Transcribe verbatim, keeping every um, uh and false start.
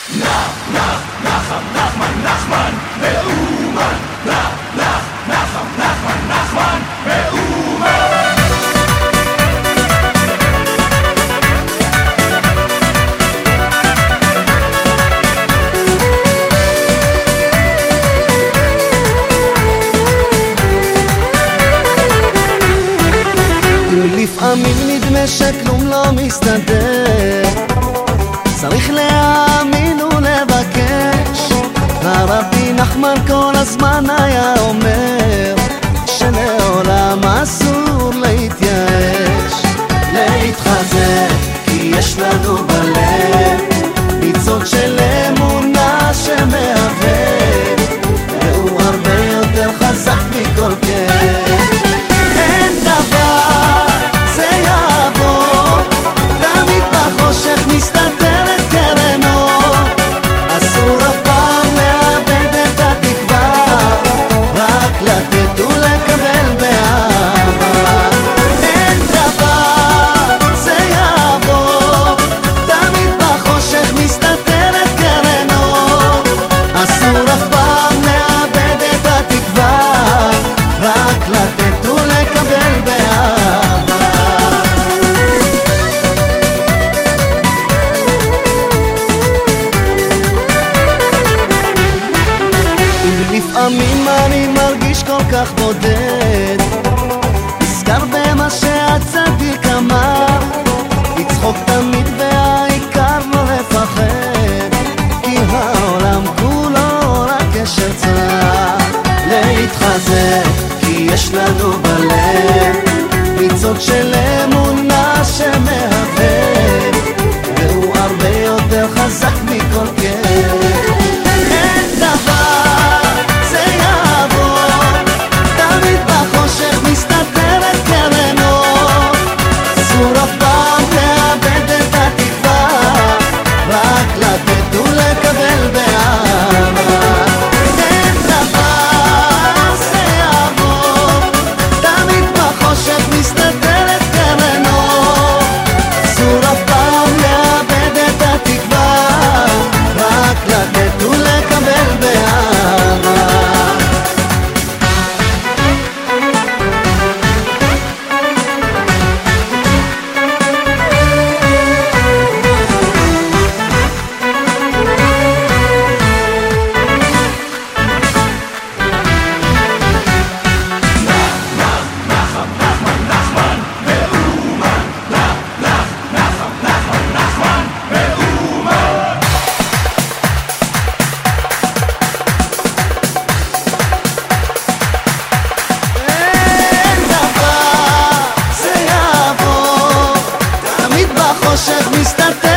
לפעמים נדמה שכלום לא מסתדר, צריך להאמין ולבקש. הרבי נחמן כל הזמן היה אומר שלעולם אסור להתייאש, להתחזק כי יש לנו בלב ניצוץ של אמונה שמהבהב, והוא הרבה יותר חזק מכל כאב. אין דבר זה יעבור, תמיד בחושך מסתתרת קרנו, אסור אף פעם לאבד את התקווה, רק לתת ולקבל באהבה. אין דבר זה יעבור, תמיד בחושך מסתתרת קרנו, אסור אף פעם לאבד את התקווה, רק לתת ולקבל באהבה. לפעמים אני מרגיש כל כך בודד, נזכר במה שהצדיק אמר, לצחוק תמיד והעיקר לא לפחד, כי העולם כולו רק קשר צר. להתחזק כי יש לנו בלב ניצוץ של אמונה שמהבהב, והוא הרבה יותר חזק מכל כאב. אין דבר זה יעבור, תמיד בחושך מסתתרת קרנו, אסור אף פעם לאבד את התקווה, רק לתת ולקבל באהבה. אין דבר זה יעבור, תמיד בחושך מסתתרת קרנו, אסור אף פעם לאבד את התקווה, רק לתת ולקבל באהבה. בחושך מסתתר